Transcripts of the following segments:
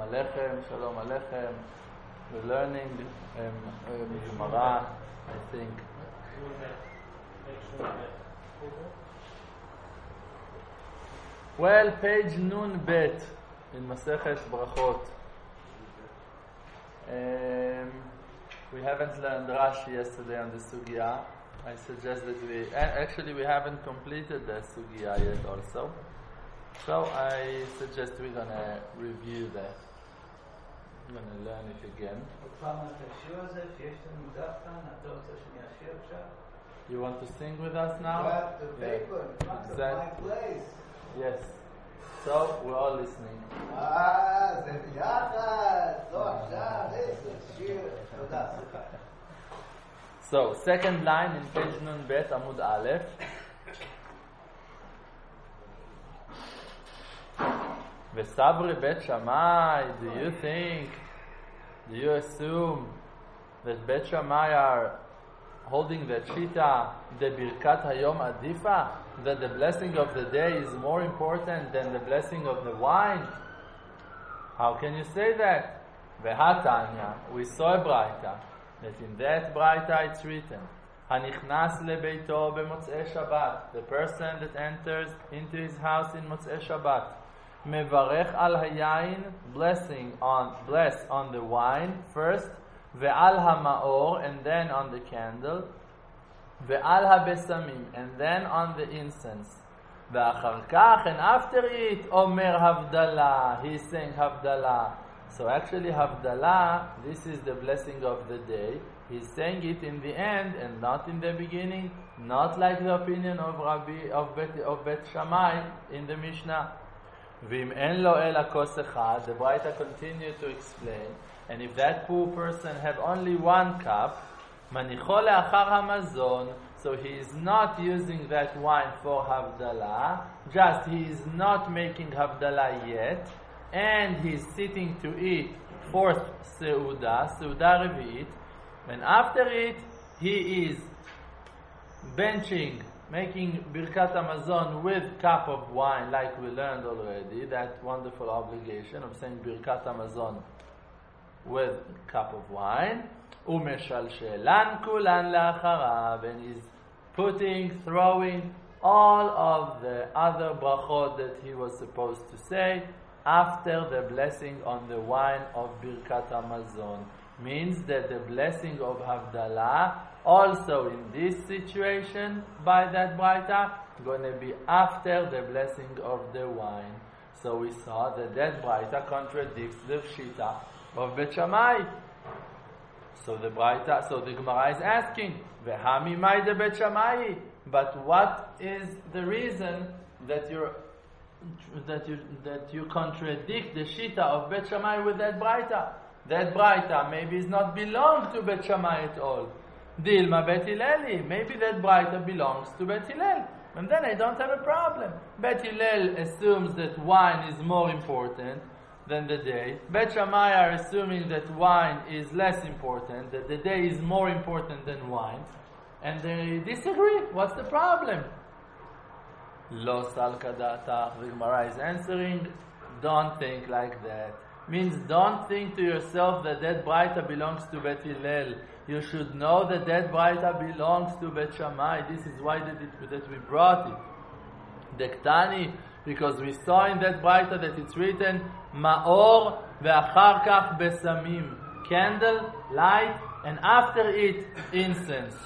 Aleichem, Shalom Aleichem. We're learning Gemara, I think. Well, page Nun Bet in Maseches Brachot. We haven't learned Rashi yesterday on the Sugya. I suggest that we haven't completed the Sugya yet also. So I suggest we're going to review that. We're going to learn it again. You want to sing with us now? Exactly. Yes. So we're all listening. So second line in page Nun Bet Amud Aleph. V'savri Bet Shammai. Do you assume that Bet Shammai are holding the Shita, the Birkat Hayom Adifa, that the blessing of the day is more important than the blessing of the wine? How can you say that? V'hatanya, we saw a Braita, that in that Braita it's written, Hanichnas lebeito b'motzei Shabbat, the person that enters into his house in Motzei Shabbat, mevarech al hayayin, bless on the wine first, ve'al ha'maor, and then on the candle, ve'al ha'besamim, and then on the incense, ve'achar kach, and after it, omer havdalah, he's saying havdalah. So actually havdalah, this is the blessing of the day. He's saying it in the end and not in the beginning, not like the opinion of Bet Shammai in the Mishnah. V'im en lo ela kos echad, the Braita continued to explain, and if that poor person have only one cup, manicho le'achar hamazon, so he is not using that wine for havdalah, just he is not making havdalah yet, and he is sitting to eat fourth seuda revi'it, and after it he is benching, making Birkat Hamazon with cup of wine, like we learned already, that wonderful obligation of saying Birkat Hamazon with cup of wine, umeshalshelan kulan la'acharav, and he's throwing all of the other brachot that he was supposed to say after the blessing on the wine of Birkat Hamazon. Means that the blessing of Havdalah also in this situation by that Braita going to be after the blessing of the wine. So we saw that Braita contradicts the Shita of Bet Shammai. So the Gemara is asking, V'hami mai de Bet Shammai? But what is the reason that you contradict the Shita of Bet Shammai with that Braita? That Braita maybe is not belong to Bet Shammai at all. Dilma Bet Hilleli, maybe that Braita belongs to Bet Hillel, and then I don't have a problem. Bet Hillel assumes that wine is more important than the day. Bet Shammai are assuming that wine is less important, that the day is more important than wine, and they disagree. What's the problem? Lo sal kadatach. The Gemara is answering, don't think like that. Means don't think to yourself that Braita belongs to Bet Hillel. You should know that Braita belongs to Bet Shammai. This is why that we brought it. Dektani, because we saw in that Braita that it's written Maor ve'achar kach besamim, candle, light, and after it incense.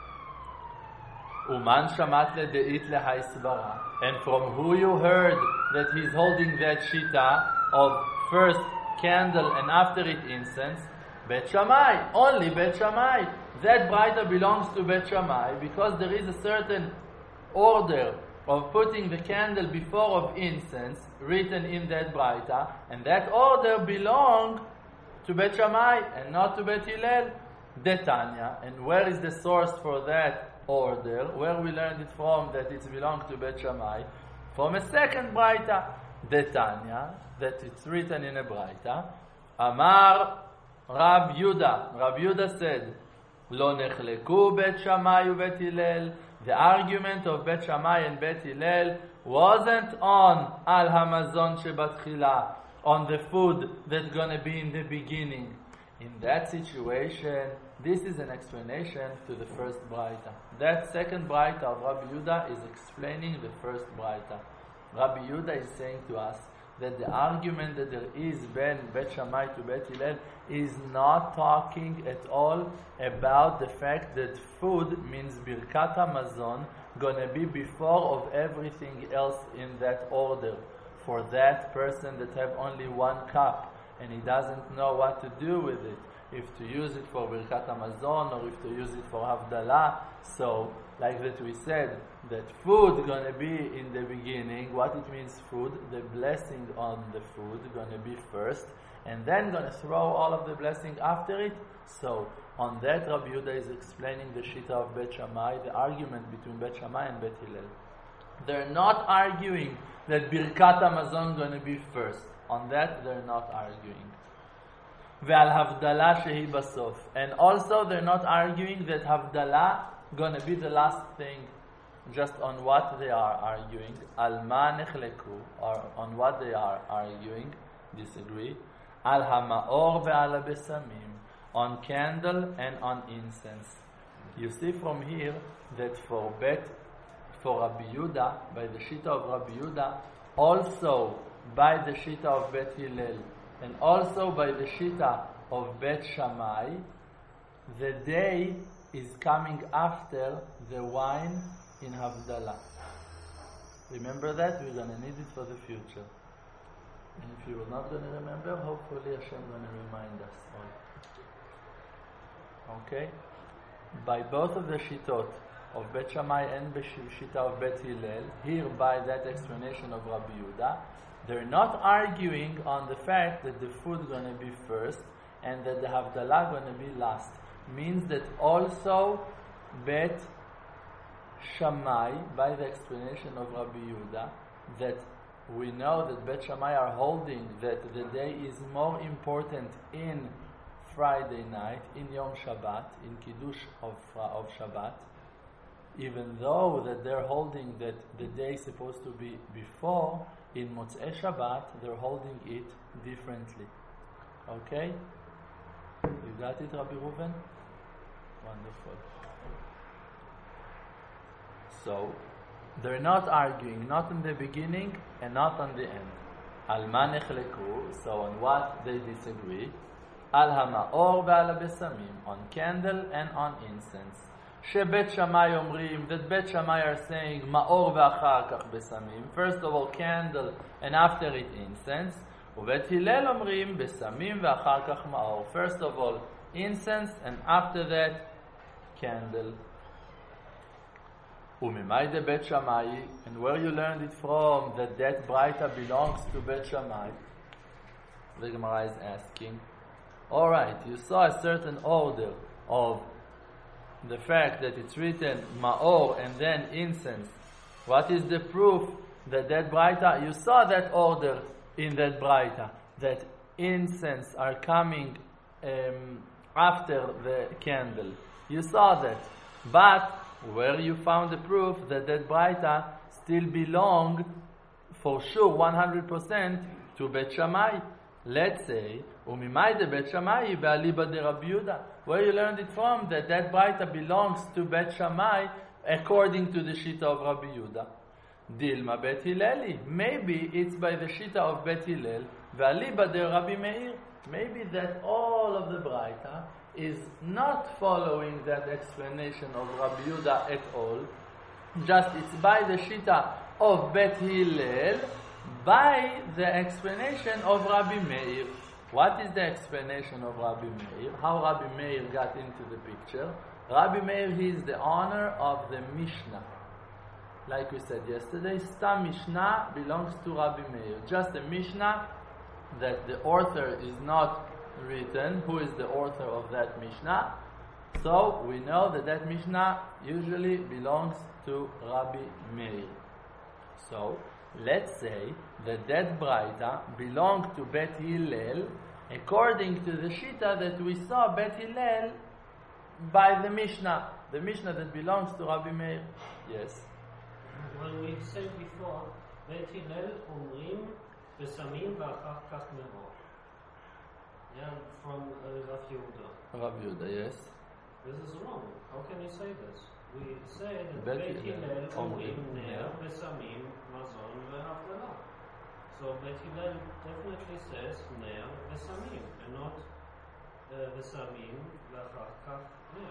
Uman shamat le'deit lehaisvara, and from who you heard that he's holding that shita of first candle and after it incense? Bet Shammai, only Bet Shammai. That Braita belongs to Bet Shammai because there is a certain order of putting the candle before of incense written in that Braita, and that order belongs to Bet Shammai and not to Bet Hillel. Detanya, and where is the source for that order? Where we learned it from that it belongs to Bet Shammai? From a second Braita, Detanya, that it's written in a Braita. Amar Rab Yuda said, Lo nechleku Bet Shammai uBet Hillel. The argument of Bet Shammai and Bet Hillel wasn't on Al Hamazon Shebatchila, on the food that's going to be in the beginning. In that situation, this is an explanation to the first Braita. That second Braita of Rabbi Yehuda is explaining the first Braita. Rabbi Yehuda is saying to us that the argument that there is Ben Bet Shammai to Bet Hillel is not talking at all about the fact that food means Birkat HaMazon gonna be before of everything else in that order. For that person that have only one cup and he doesn't know what to do with it, if to use it for Birkat HaMazon or if to use it for Havdalah. So, like that we said, that food gonna be in the beginning. What it means food? The blessing on the food gonna be first, and then gonna throw all of the blessing after it. So, on that Rabbi Yehuda is explaining the Shita of Bet Shammai, the argument between Bet Shammai and Bet Hillel. They're not arguing that Birkat HaMazon gonna be first. On that, they're not arguing. Ve'al Havdalah shehi basof. And also, they're not arguing that Havdalah gonna be the last thing. Just on what they are arguing. Al ma nechleku, or on what they are arguing, disagree. Al ha'ma'or ve'al besamim, on candle and on incense. You see from here that for Rabbi Yehuda, by the Shita of Rabbi Yehuda, also by the Shita of Bet Hillel, and also by the Shita of Bet Shammai, the day is coming after the wine in Havdalah. Remember that? We're going to need it for the future. And if you are not going to remember, hopefully Hashem is going to remind us all. Okay? By both of the Shittot, of Bet Shammai and Shita of Bet Hillel, here by that explanation of Rabbi Yehuda, they're not arguing on the fact that the food is going to be first and that the Havdalah going to be last. Means that also Bet Shammai, by the explanation of Rabbi Yehuda, that we know that Bet Shammai are holding that the day is more important in Friday night, in Yom Shabbat, in Kiddush of Shabbat, even though that they're holding that the day is supposed to be before, in Motzei Shabbat, they're holding it differently. Okay? You got it, Rabbi Reuven? Wonderful. So, they're not arguing, not in the beginning and not on the end. Al ma nechleku, so on what they disagree. Al ha'ma'or ve'al besamim, on candle and on incense. Shebet Shammai omrim, that Bet Shammai are saying ma'or ve'achar kach besamim. First of all candle and after it incense. Ubet Hillel omrim besamim ve'achar kach ma'or. First of all incense and after that candle. Umimayde Bet Shammai, and where you learned it from that Braita belongs to Bet Shammai? The Gemara is asking. Alright, you saw a certain order of the fact that it's written Ma'or and then incense. What is the proof that Braita, you saw that order in that Braita, that incense are coming after the candle. You saw that. But where you found the proof that Braita still belong for sure 100% to Bet Shammai? Let's say, Umimayde Bet Shammai be'aliba de Rabbi Yehuda. Where you learned it from that Braita belongs to Bet Shammai according to the Shita of Rabbi Yehuda. Dilma Bet Hilleli. Maybe it's by the Shita of Bet Hillel ve'aliba de Rabbi Meir. Maybe that all of the Braita is not following that explanation of Rabbi Yehuda at all. Just it's by the Shita of Bet Hillel, by the explanation of Rabbi Meir. What is the explanation of Rabbi Meir? How Rabbi Meir got into the picture? Rabbi Meir, he is the owner of the Mishnah. Like we said yesterday, Stam Mishnah belongs to Rabbi Meir. Just a Mishnah that the author is not written. Who is the author of that Mishnah? So we know that Mishnah usually belongs to Rabbi Meir. So let's say that Braita belonged to Bet Hillel according to the Shita that we saw Bet Hillel by the Mishnah that belongs to Rabbi Meir. Yes. Well, we said before, Bet Hillel אומרים ושמים ואחר כך נאור. Yeah, from Rav Yehuda. Rav Yehuda, yes. This is wrong. How can you say this? We say that בית בית הלל הלל אומרים אומרים נר נר. ושמים מזון והבדלה. So בית הלל definitely says נר ושמים, and not ושמים ואחר כך נר.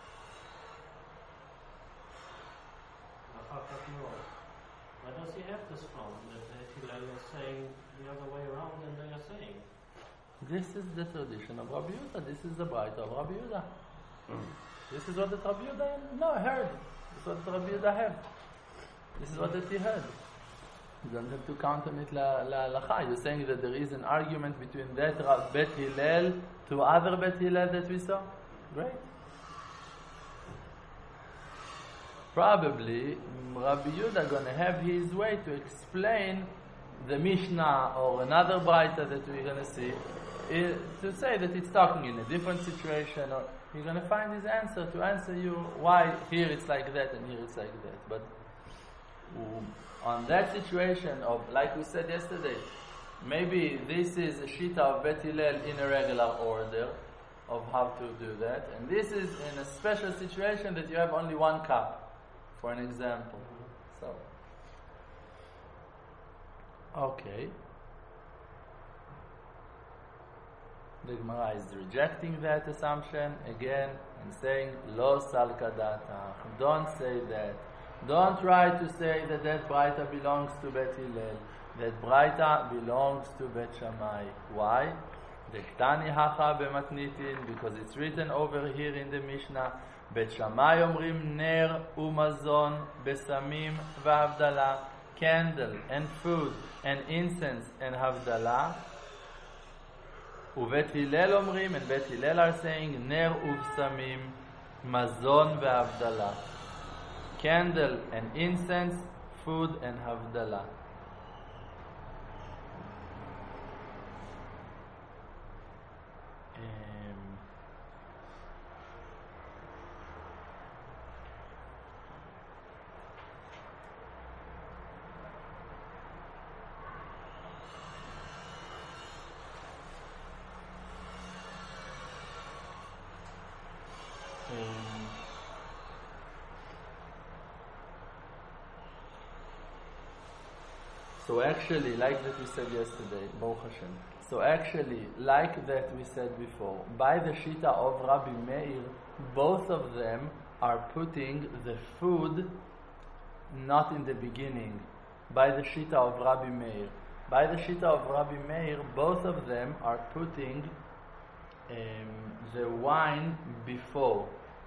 ואחר כך נאור. Where does he have this from? That beit Hillel is saying the other way around than they are saying. This is the tradition of Rabbi Yehuda. This is the bright of Rabbi Yehuda. This is what the Rabbi Yehuda heard. This is what the Rabbi Yehuda heard. This is what that he heard. You don't have to counter it la. You're saying that there is an argument between that Bet Hillel to other Bet Hillel that we saw? Great. Probably Rabbi Yehuda gonna have his way to explain the Mishnah or another Braita that we're gonna see, to say that it's talking in a different situation, or you're gonna find his answer to answer you why here it's like that and here it's like that. But on that situation of, like we said yesterday, maybe this is a shita of Bet Hillel in a regular order of how to do that, and this is in a special situation that you have only one cup, for an example. So, okay. The Gemara is rejecting that assumption again and saying, Lo salka datach. Don't say that. Don't try to say that that Braita belongs to Bet Hillel. That Braita belongs to Bet Shammai. Why? Dektani hacha b'matnitin, because it's written over here in the Mishnah. Bet Shammai omrim ner umazon besamim v'havdala, candle and food and incense and havdala. ובית הלל אומרים, and בית הלל are saying, נר ובשמים, מזון והבדלה. Candle and incense, food and הבדלה. So actually, like that we said yesterday, Baruch Hashem. So actually, like that we said before, by the Shita of Rabbi Meir, both of them are putting the food not in the beginning. By the Shita of Rabbi Meir. By the Shita of Rabbi Meir, both of them are putting the wine before.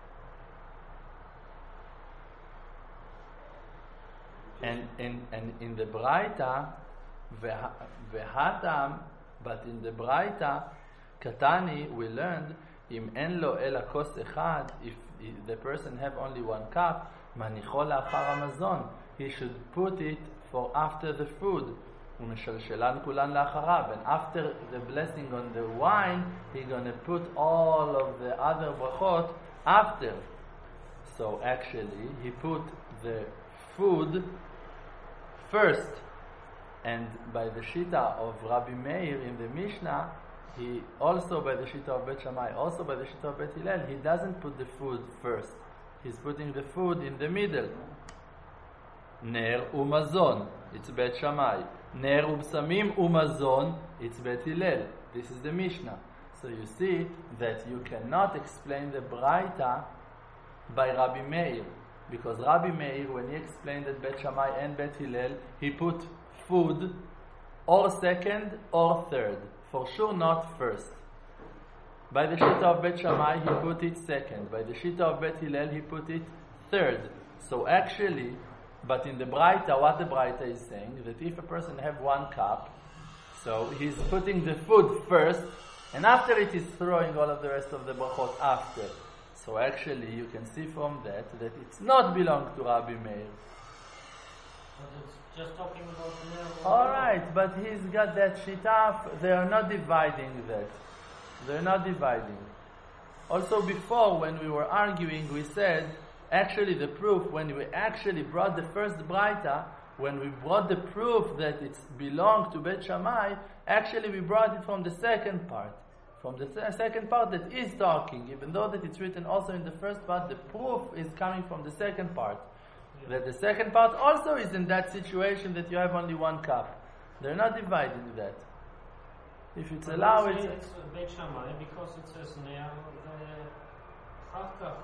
And in the Braita, Vehatam, but in the Braita, Katani, we learned, Im en lo ela kos echad, if the person have only one cup, manichol la'achar hamazon, he should put it for after the food. Umeshalshelan kulan la'acharav, and after the blessing on the wine, he gonna put all of the other brachot after. So actually, he put the food first, and by the Shita of Rabbi Meir in the Mishnah, he also by the Shita of Bet Shammai, also by the Shita of Bet Hillel, he doesn't put the food first. He's putting the food in the middle. Ner umazon, it's Bet Shammai. Ner ubsamim umazon, it's Bet Hillel. This is the Mishnah. So you see that you cannot explain the Braita by Rabbi Meir. Because Rabbi Meir, when he explained that Bet Shammai and Bet Hillel, he put food or second or third. For sure not first. By the Shita of Bet Shammai, he put it second. By the Shita of Bet Hillel, he put it third. So actually, but in the Braita, what the Braita is saying, that if a person have one cup, so he's putting the food first, and after it he's throwing all of the rest of the brachot after. So actually, you can see from that it's not belong to Rabbi Meir. But it's just talking about the ner. All right, but he's got that shita. They are not dividing that. They're not dividing. Also, before when we were arguing, we said actually the proof when we actually brought the first braita when we brought the proof that it belonged to Bet Shammai, actually we brought it from the second part. From the second part that is talking, even though that it's written also in the first part, the proof is coming from the second part. That the second part also is in that situation that you have only one cup. They're not dividing that. If it's allowed, it's Beit Shammai because it says Ner ואחר כך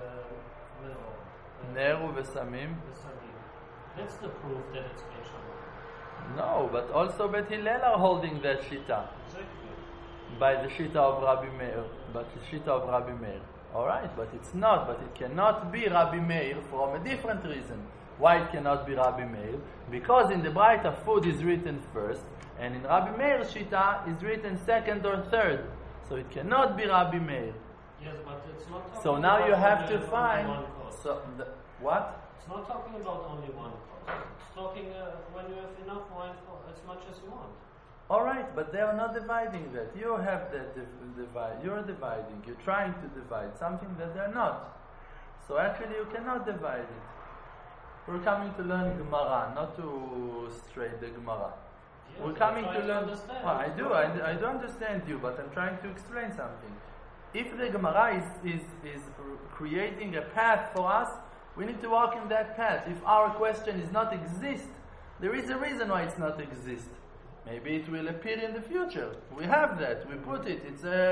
Ner uvesamim. That's the proof that it's Beit Shammai. No, but also Bet Hillel are holding that shita. Exactly. By the shita of Rabbi Meir. But the shita of Rabbi Meir. Alright, but it's not. But it cannot be Rabbi Meir from a different reason. Why it cannot be Rabbi Meir? Because in the Braita food is written first, and in Rabbi Meir's shita is written second or third. So it cannot be Rabbi Meir. Yes, but it's not talking So now about you have only to find. one cost. So what? It's not talking about only one cost. It's talking when you have enough wine for as much as you want. Alright, but they are not dividing that. You have that divide. You're dividing. You're trying to divide something that they're not. So actually you cannot divide it. We're coming to learn Gemara, not to stray the Gemara. Yes, We're coming I'm to trying learn. understand. Well, I do understand you, but I'm trying to explain something. If the Gemara is creating a path for us, we need to walk in that path. If our question is not exist, there is a reason why it's not exist. Maybe it will appear in the future. We have that. We put it.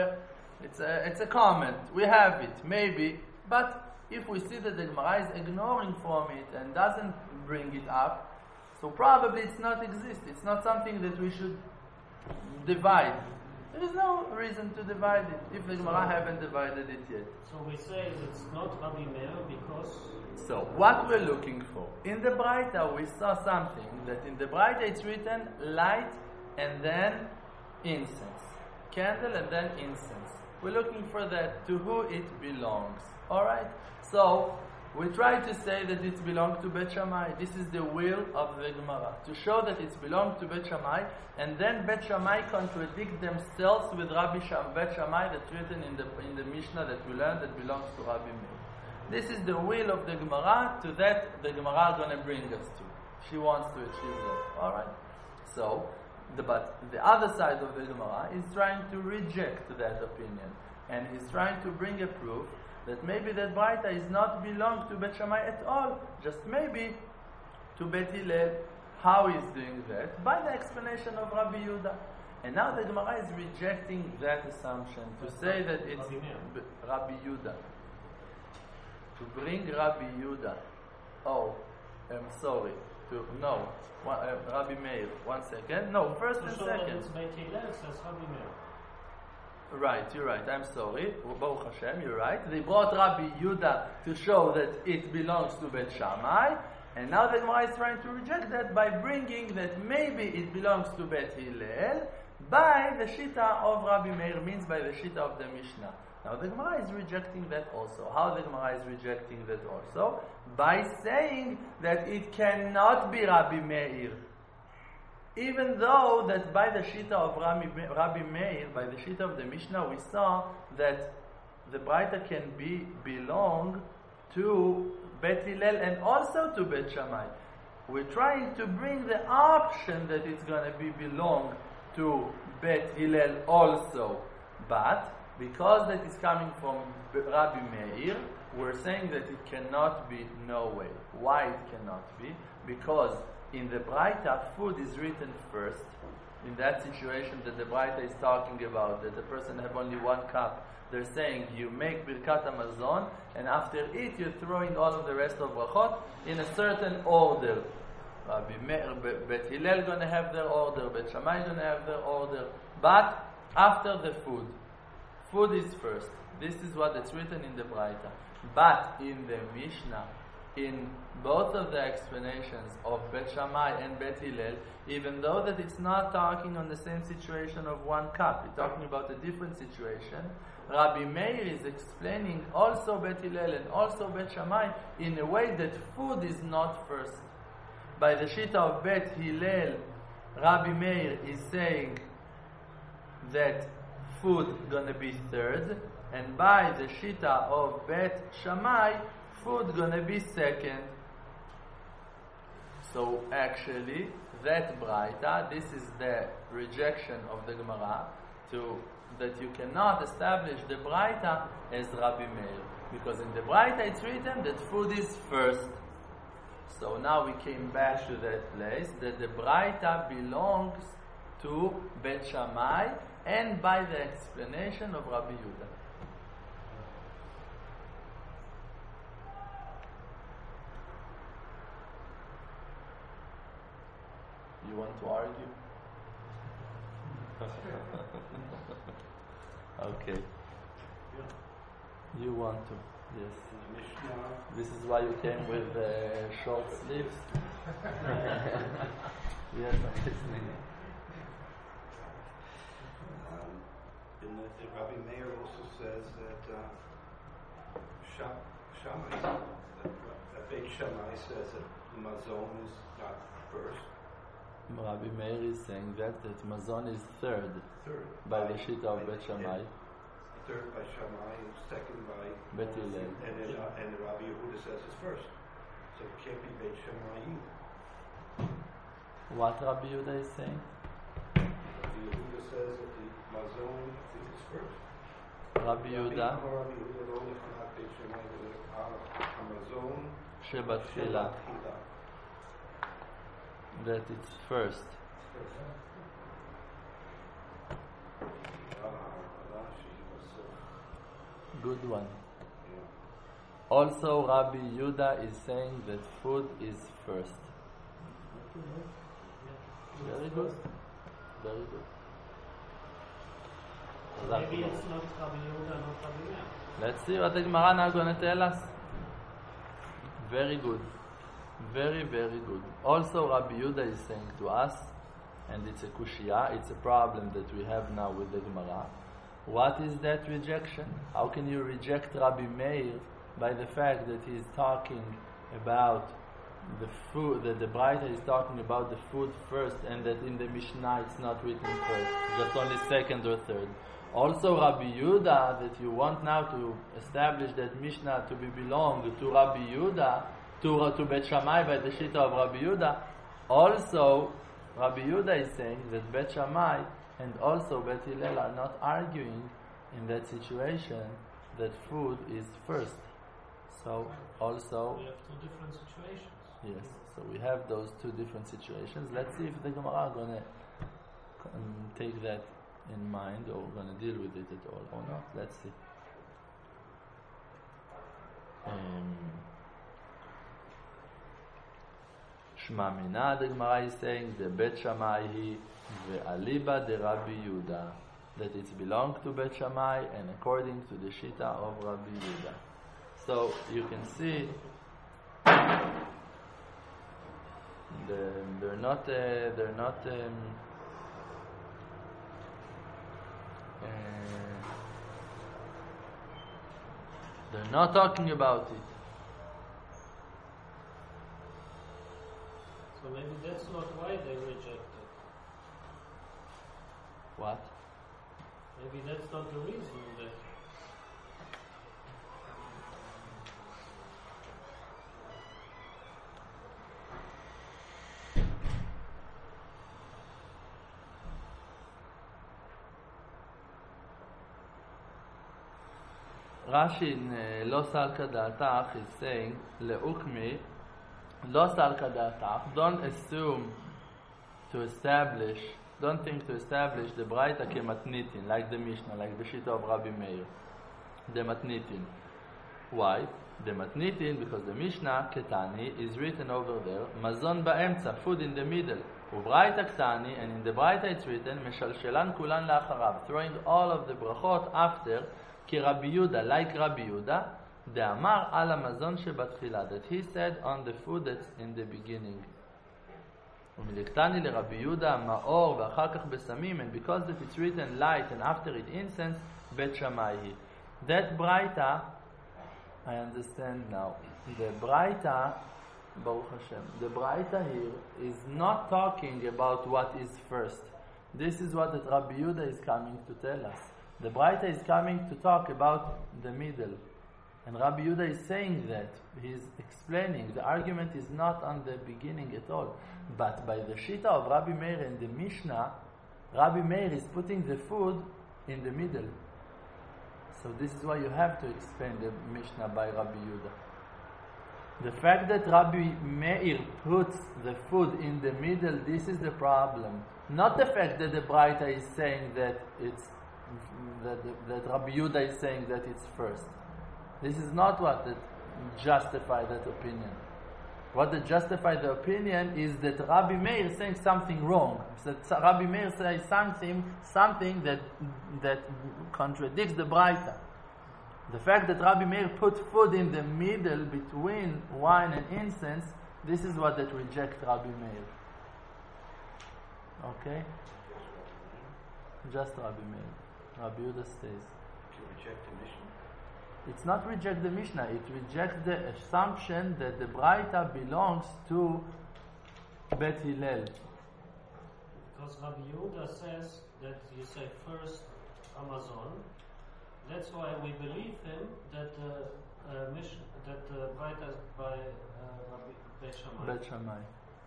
It's a comment. We have it. Maybe, but if we see that the Gemara is ignoring from it and doesn't bring it up, so probably it's not exist. It's not something that we should divide. There is no reason to divide it if the Gemara haven't divided it yet. So we say it's not Rabbi Meir because... So what we're looking for in the Braita, we saw something that in the Braita it's written light and then incense, candle and then incense. We're looking for that, to who it belongs. All right. So we try to say that it belongs to Bet Shammai. This is the will of the Gemara, to show that it belongs to Bet Shammai, and then Bet Shammai contradict themselves with Bet Shammai that's written in the Mishnah that we learned that belongs to Rabbi Meir. This is the will of the Gemara, to that the Gemara is going to bring us to. She wants to achieve that. All right. So, but the other side of the Gemara is trying to reject that opinion, and is trying to bring a proof that maybe that Braita is not belong to Bet Shammai at all, just maybe to Bet Hillel. How is doing that? By the explanation of Rabbi Yehuda. And now the Gemara is rejecting that assumption to say that it's Rabbi Yehuda. To bring Rabbi Yehuda. Oh, I'm sorry. Rabbi Meir. 1 second. No, first and second. It's Beit Hillel, says Rabbi Meir. Right, you're right. I'm sorry. Baruch Hashem, you're right. They brought Rabbi Yehuda to show that it belongs to Bet Shammai, and now the Gemara is trying to reject that by bringing that maybe it belongs to Bet Hillel by the Shita of Rabbi Meir, means by the Shita of the Mishnah. Now the Gemara is rejecting that also. How the Gemara is rejecting that also? By saying that it cannot be Rabbi Meir. Even though that by the Shita of Rabbi Meir, by the Shita of the Mishnah, we saw that the Braita can belong to Bet Hillel and also to Bet Shammai. We're trying to bring the option that it's going to belong to Bet Hillel also. But because that is coming from Rabbi Meir, we're saying that it cannot be, no way. Why it cannot be? Because in the Braita, food is written first. In that situation that the Braita is talking about, that the person have only one cup, they're saying you make Birkat Hamazon, and after it you're throwing all of the rest of brachot in a certain order. Rabbi Meir, Bet Hillel going to have their order, Bet Shammai going to have their order, but after the food. Food is first. This is what is written in the Braita. But in the Mishnah, in both of the explanations of Bet Shammai and Bet Hillel, even though that it's not talking on the same situation of one cup, it's talking about a different situation, Rabbi Meir is explaining also Bet Hillel and also Bet Shammai in a way that food is not first. By the Shita of Bet Hillel, Rabbi Meir is saying that food gonna be third, and by the Shita of Bet Shammai, food gonna be second. So actually, that Braita, this is the rejection of the Gemara, that you cannot establish the Braita as Rabbi Meir. Because in the Braita it's written that food is first. So now we came back to that place, that the Braita belongs to Bet Shammai, and by the explanation of Rabbi Yehuda. You want to argue? Okay. You want to, yes. This is why you came with short sleeves. Yes, I'm listening. The Rabbi Meir also says that Shammai, that Beit Shammai says that Mazon is not first. Rabbi Meir is saying that Mazon is third by the Shita of Bet Shammai. Third by Shammai, second by Bet Hillel. And the Rabbi Yehuda says it's first. So it can't be Beit Shammai either. What Rabbi Yehuda is saying? Rabbi Yehuda says that the Mazon is first. Rabbi Yehuda Rabbi Yehuda לא נכנע בית שמאי המזון שבתחילה, that it's first. Good one. Also, Rabbi Yehuda is saying that food is first. Very good. Very good. Maybe it's not Rabbi Yehuda, not Rabbi Meir. Let's see what the Gemara now going to tell us. Very good. Very, very good. Also, Rabbi Yehuda is saying to us, and it's a kushia, it's a problem that we have now with the Gemara. What is that rejection? How can you reject Rabbi Meir by the fact that he is talking about the food, that the Braita is talking about the food first, and that in the Mishnah it's not written first, just only second or third? Also, Rabbi Yehuda, that you want now to establish that Mishnah to be belong to Rabbi Yehuda, to Bet Shammai by the Shita of Rabbi Yehuda. Also, Rabbi Yehuda is saying that Bet Shammai and also Bet Hillel are not arguing in that situation that food is first. So also We have two different situations. yes, so we have those two different situations. Let's see if the Gemara are going to take that in mind or going to deal with it at all or not. Let's see. Shma Mina, the Gemara is saying the Bet Shammai hi ve'aliba de Rabbi Yehuda, that it belongs to Bet Shammai and according to the Shita of Rabbi Yehuda. So you can see they're not talking about it. So maybe that's not why they rejected. What? Maybe that's not the reason that. Rashi in Lo Salka Da'atach is saying, Le'ukmi, Lo Salka Da'atach, don't think to establish the Braita kematnitin, like the Mishnah, like the Shita of Rabbi Meir. The matnitin. Why? The matnitin, because the Mishnah, Ketani, is written over there, Mazon ba'emtza, food in the middle. Ubraita Ktani, and in the Braita it's written, Meshalshelan kulan la'acharav, throwing all of the brachot after, Ki Rabbi Yehuda, like Rabbi Yehuda, De'amar ala mazon shebatchila, that he said on the food that's in the beginning. Umiliktani le Rabbi Yehuda ma'or ve'achar kach besamim, and because that it's written light and after it incense, Bet Shammai. That Braita, I understand now. The Braita, Baruch Hashem, the Braita here is not talking about what is first. This is what that Rabbi Yehuda is coming to tell us. The Braita is coming to talk about the middle. And Rabbi Yehuda is saying that. He's explaining the argument is not on the beginning at all. But by the Shita of Rabbi Meir and the Mishnah, Rabbi Meir is putting the food in the middle. So this is why you have to explain the Mishnah by Rabbi Yehuda. The fact that Rabbi Meir puts the food in the middle, this is the problem. Not the fact that the Braita is saying that it's that Rabbi Yehuda is saying that it's first. This is not what that justifies that opinion. What that justifies the opinion is that Rabbi Meir is saying something wrong. That Rabbi Meir says something that contradicts the Braita. The fact that Rabbi Meir put food in the middle between wine and incense, this is what that rejects Rabbi Meir. Okay? Just Rabbi Meir. Rabbi Yehuda stays. To reject the Mishnah. It's not reject the Mishnah, it rejects the assumption that the Braita belongs to Bet Hillel. Because Rabbi Yehuda says that you say first Amazon. That's why we believe him that the Braita is by Rabbi Bet Shammai. Bet Shammai.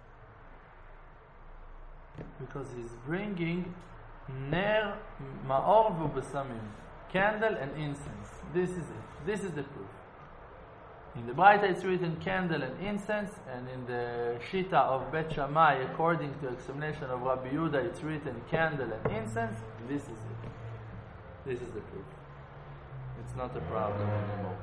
Because he's bringing Ner, Ma'or v'Besamim, candle and incense. This is it. This is the proof. In the Braita it's written candle and incense, and in the Shita of Bet Shammai, according to explanation of Rabbi Yehuda, it's written candle and incense. This is it. This is the proof. It's not a problem anymore.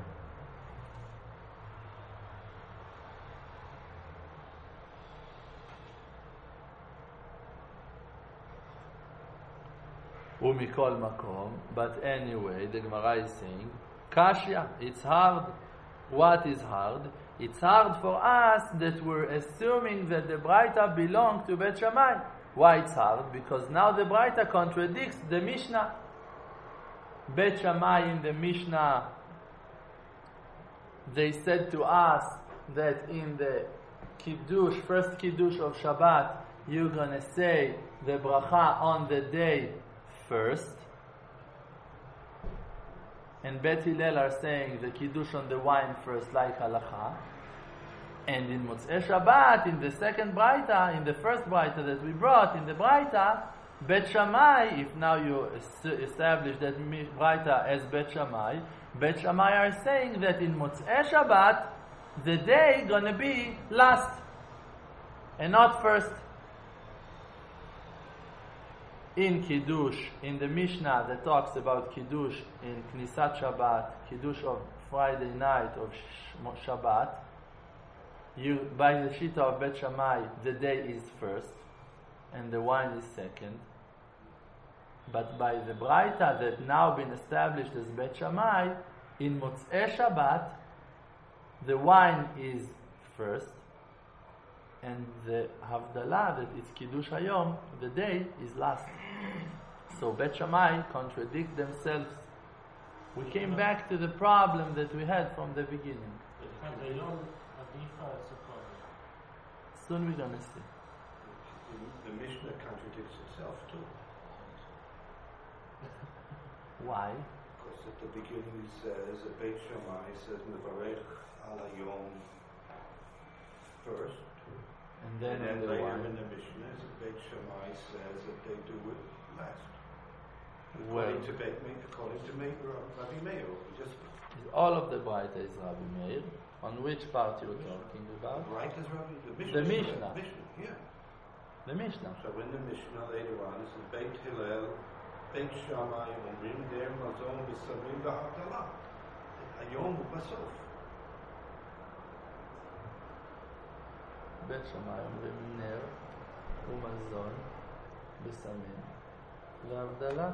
Umikol makom, but anyway, the Gemara is saying, Kashya, it's hard. What is hard? It's hard for us that we're assuming that the Braita belongs to Bet Shammai. Why it's hard? Because now the Braita contradicts the Mishnah. Bet Shammai in the Mishnah, they said to us that in the Kiddush, first Kiddush of Shabbat, you're gonna say the bracha on the day first, and Bet Hillel are saying the Kiddush on the wine first, like Halacha. And in Motzei Shabbat, in the second Braita, in the first Braita that we brought, in the Braita, Bet Shammai, if now you establish that Braita as Bet Shammai are saying that in Motzei Shabbat, the day gonna be last, and not first. In Kiddush, in the Mishnah that talks about Kiddush in Knisat Shabbat, Kiddush of Friday night of Shabbat, by the Shita of Bet Shammai, the day is first, and the wine is second. But by the Braita that now been established as Bet Shammai, in Motzei Shabbat, the wine is first, and the Havdalah, that it's Kiddush Hayom, the day is last. So Bet Shammai contradict themselves. We came back to the problem that we had from the beginning. But the Yom Adifa is a problem. Soon we're gonna see. The Mishnah contradicts itself too. Why? Because at the beginning it says, a Beit Shammai says, Mevarech al Hayom first. And then the later wine. in the Mishnah, the Beit Shammai says that they do it last. Well, According to Rabbi Meir. Just all of the Braita is Rabbi Meir. On which part you're talking about? right as Rabbi The Mishnah. Yeah. The Mishnah. So in the Mishnah later on, it says Beit Hillel, Beit Shammai, Omrim Der Mazon B'Samim B'Havdalah. Hayom B'Basof. בית שמאי אומרים נר ומזון בסמים והבדלה.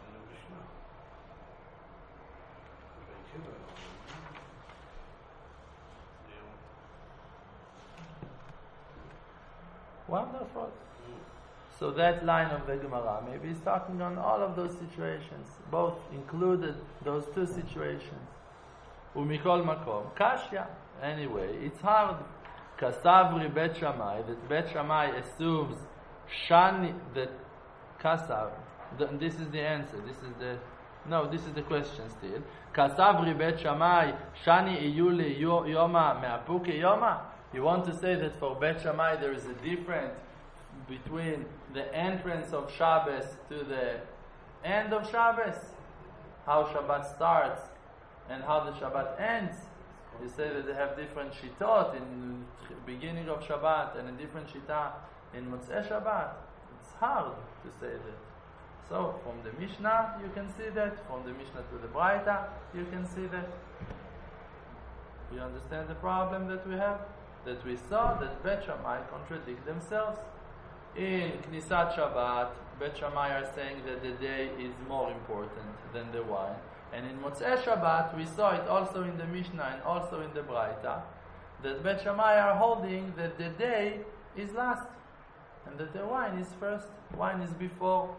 Wonderful. So that line of the Gemara maybe is talking on all of those situations, both included those two situations. Umikol makom kashya. Anyway, it's hard. Kasavri Bet Shammai, that Bet Shammai assumes Shani, that Kasav, this is the answer, this is No, this is the question still. Kasavri Bet Shammai, Shani Iyuli Yoma Me'apuke Yoma? You want to say that for Bet Shammai there is a difference between the entrance of Shabbos to the end of Shabbos? How Shabbat starts and how the Shabbat ends? You say that they have different shitot in the beginning of Shabbat and a different shita in Motzei Shabbat. It's hard to say that. So, from the Mishnah, you can see that. From the Mishnah to the Braita, you can see that. You understand the problem that we have? That we saw that Bet Shammai contradict themselves. In Knisat Shabbat, Bet Shammai are saying that the day is more important than the wine. And in Motzei Shabbat, we saw it also in the Mishnah and also in the Braita, that Bet Shammai are holding that the day is last, and that the wine is first. Wine is before.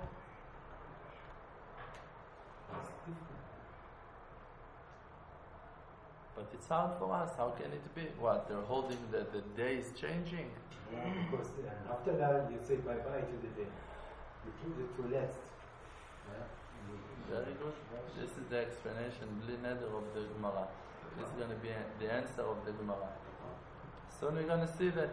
But it's hard for us. How can it be? What? They're holding that the day is changing? Because after that you say bye-bye to the day. You put it to last. Very good. This is the explanation, bli neder, of the Gemara. This is going to be the answer of the Gemara. Soon we're going to see that.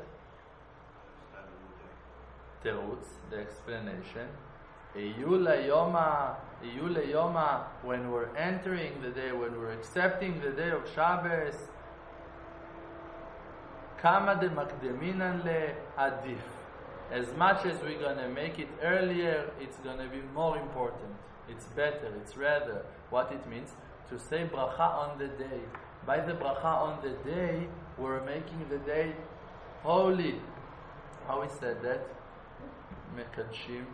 Terutz, the explanation. Iyule Yoma, when we're entering the day, when we're accepting the day of Shabbos, Kama de Makdeminan le Adif. As much as we're going to make it earlier, it's going to be more important. It's better, it's rather. What it means? To say bracha on the day. By the bracha on the day, we're making the day holy. How we said that? Mekadshim.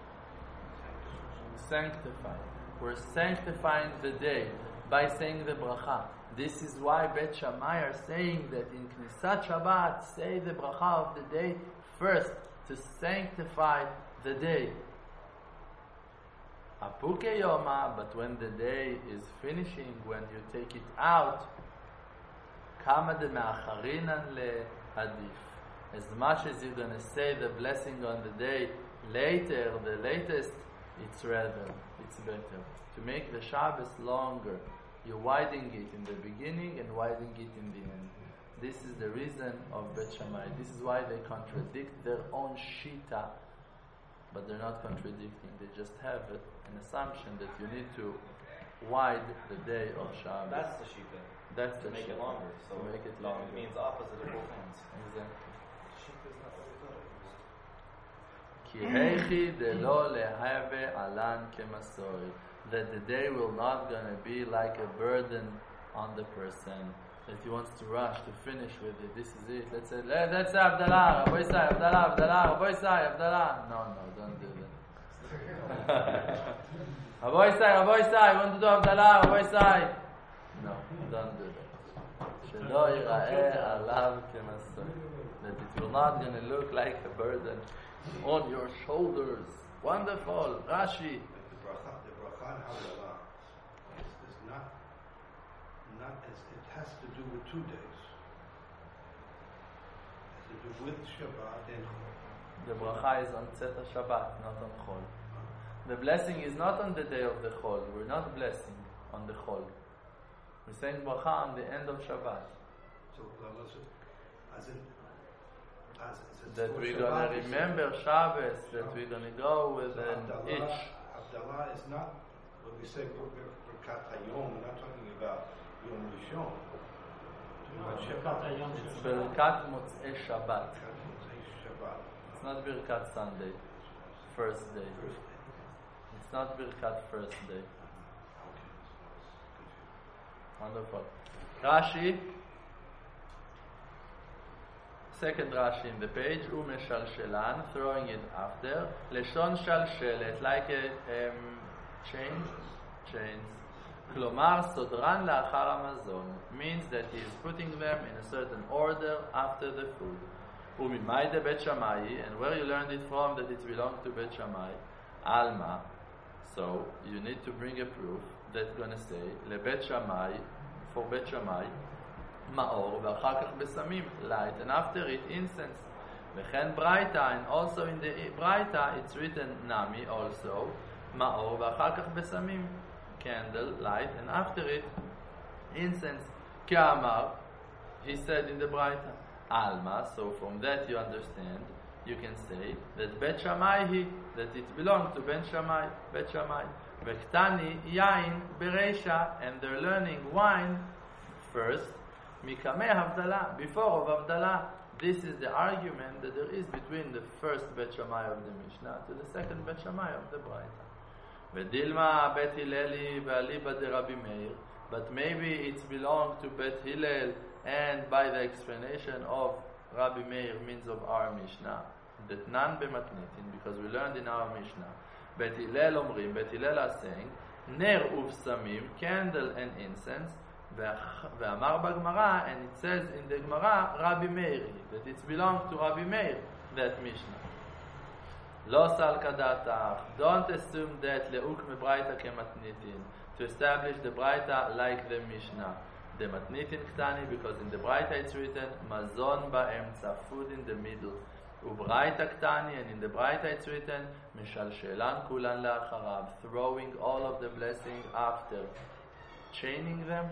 Sanctify. We're sanctifying the day by saying the bracha. This is why Bet Shammai are saying that in Knisat Shabbat, say the bracha of the day first to sanctify the day. Apuke Yoma, but when the day is finishing, when you take it out, Kama de Me'acharinan le Hadif. As much as you're going to say the blessing on the day later, the latest, it's rather, it's better. To make the Shabbos longer, you're widening it in the beginning and widening it in the end. This is the reason of Bet Shammai. This is why they contradict their own Shita, but they're not contradicting. They just have an assumption that you need to widen the day of Shabbos. That's the shita. That's to the make shita. it longer. So to make it longer. It means opposite of both ends. Exactly. Shita is not really good. Ki heichi de lo lehave alan kemasori. That the day will not gonna be like a burden on the person. That he wants to rush to finish with it. This is it. Let's say Abdallah, Rabbi Isai, Abdallah, Rabbi Isai, Abdallah. No, don't do that. Rabbi Isai, want to do Abdallah, Rabbi Isai. No, don't do that. Shelo yira'eh alav kemasori. That it will not gonna look like a burden on your shoulders. Wonderful. Rashi. The bracha and Havdalah is not as it has to do with 2 days. It has to do with Shabbat and Chol. The bracha is on Tzeta Shabbat, not on Chol. The blessing is not on the day of the Chol. We're not blessing on the Chol. We're saying bracha on the end of Shabbat. So as that we're going to remember Shabbos, that we're going to go with an itch. Havdalah is not when we say Birkat Hayom. We're not talking about Yom Rishon. It's Birkat Motzei Shabbat. It's not Birkat Sunday, first day. It's not Birkat first day. Wonderful. Rashi. Second Rashi in the page, Umeshalshelan, throwing it after, Leshon Shalshelet, like a chains. Klomar Sodran La'achar Hamazon, means that he is putting them in a certain order after the food. Umimayde Bet Shammai, and where you learned it from that it belongs to Bet Shammai, Alma. So you need to bring a proof that's going to say, LeBet Shammai, for Bet Shammai, Ma'or, ואחר כך בסמים, light, and after it, incense. וכן ברייתא, and also in the ברייתא, it's written Nami also, Ma'or, ואחר כך בסמים. candle, light, and after it, incense. K'amar, he said in the Braita. Alma, so from that you understand, you can say that Bet Shammai that it belonged to Bet Shammai. Vektani yain bereisha, and they're learning wine first. Mikameh Havdalah, before of Havdalah. This is the argument that there is between the first Bet Shammai of the Mishnah to the second Bet Shammai of the Braita. Vedilma Bet Hilleli ve'aliba de Rabbi Meir, but maybe it belonged to Bet Hillel, and by the explanation of Rabbi Meir means of our Mishnah, that none bematnitin, because we learned in our Mishnah, Bet Hillel omrim, Bet Hillel are saying, ner uvsamim, candle and incense, ve'amar b'Gemara, and it says in the Gemara, Rabbi Meir, that it belongs to Rabbi Meir, that Mishnah. Lo sal kadatach, don't assume that le'uk mebraita kematnitin, to establish the Braita like the Mishnah. The matnitin ktani, because in the Braita it's written mazon ba'emtza, food in the middle. Ubraita ktani, and in the Braita it's written mishalshelan kulan la'acharav, throwing all of the blessings after. Chaining them.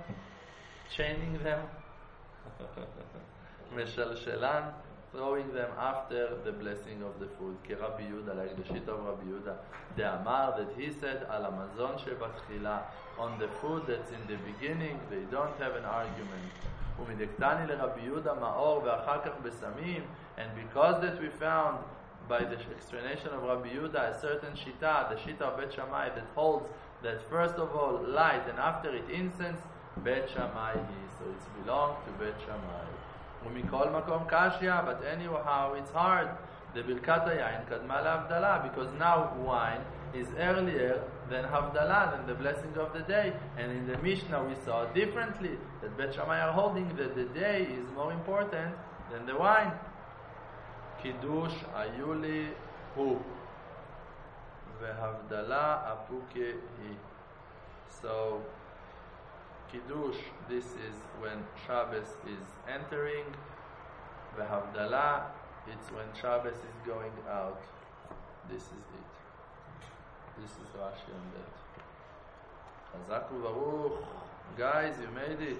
Mishalshelan, throwing them after the blessing of the food. Ki Rabbi Yehuda, like the sheet of Rabbi Yehuda, the Amar, that he said al hamazon shebatchila, on the food that's in the beginning, they don't have an argument. Umidektani le Rabbi Yehuda ma'or ve'achar kach besamim, and because that we found by the explanation of Rabbi Yehuda a certain shita, the shita of Bet Shammai, that holds that first of all light and after it incense, Bet Shammai is, so it belongs to Bet Shammai. Umikol makom kashya, but anyhow it's hard. The birkat hayayin kadma lehavdalah, because now wine is earlier than havdalah, than the blessing of the day. And in the Mishnah we saw differently, that Bet Shammai are holding that the day is more important than the wine. Kiddush ayuli hu vehavdalah apuke hi. So Kiddush, this is when Shabbos is entering. Vehavdalah, it's when Shabbos is going out. This is it. This is Rashi on that. Chazak u'baruch. Guys, you made it.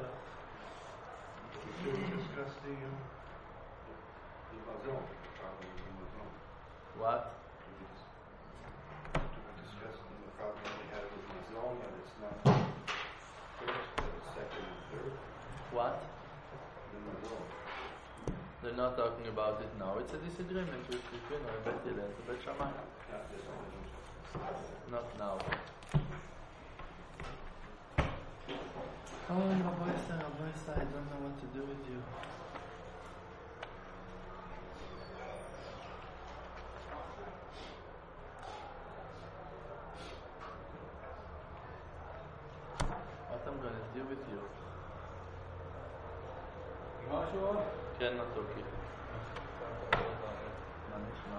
We discussed the mazon, problem with the mazon. What? We discussed the problem we had with mazon, that it's not first, but it's second and third. What? The mazon. They're not talking about it now. It's a disagreement between Bet Hillel and Bet Shammai. Not this one. Not now. Oh, Rabbi Isa, I don't know what to do with you. What I'm going to do with you? כן, מתוקי. מה נשמע?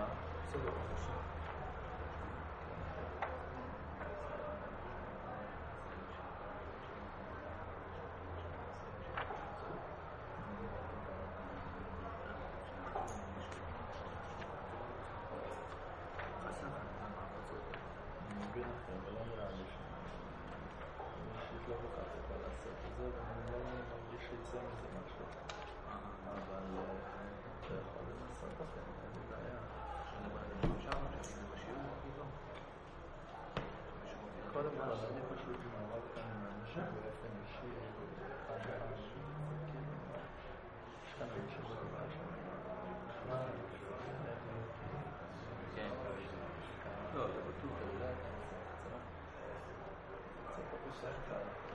אני מבין לכם, אבל לא נראה לי אני אישית לא כל כך יכול לעשות את זה, ואני לא מרגיש שיצא מזה משהו. אבל אתה יכול לנסות לכם, אין לי בעיה. קודם כל, אני פשוט מעורב כאן עם אנשים באופן אישי, אחד לאנשים, יש כאן אנשים בדבר שאני כן, לא, זה בטוח, אתה יודע, זה פה קצת קשה כאן.